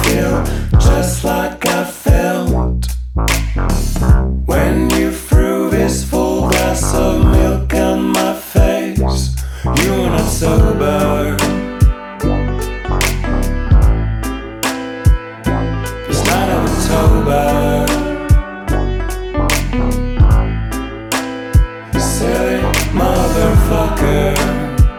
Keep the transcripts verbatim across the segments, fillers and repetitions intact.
feel just like I felt when you threw this full glass of milk on my face. You were not sober. It's not October. Silly motherfucker.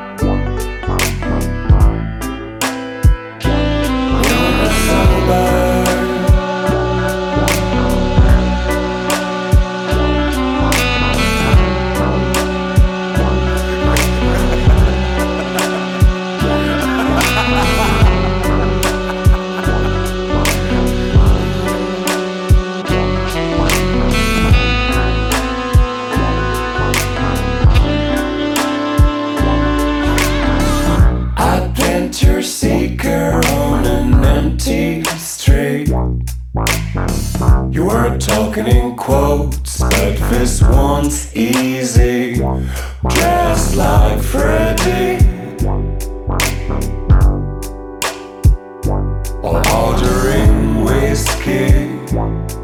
Seeker on an empty street. You were talking in quotes, but this one's easy. Dressed like Freddy, or ordering whiskey.